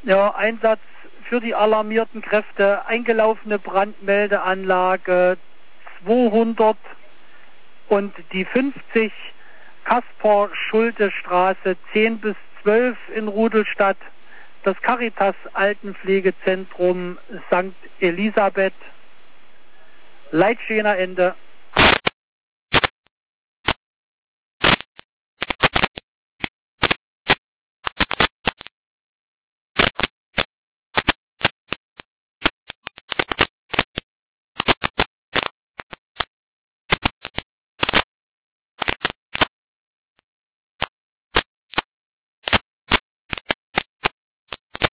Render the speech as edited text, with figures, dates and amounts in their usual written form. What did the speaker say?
Ja, Einsatz für die alarmierten Kräfte, eingelaufene Brandmeldeanlage 200 und die 50 Kaspar-Schulte-Straße 10 bis 12 in Rudolstadt, das Caritas Altenpflegezentrum St. Elisabeth, Leitschener Ende.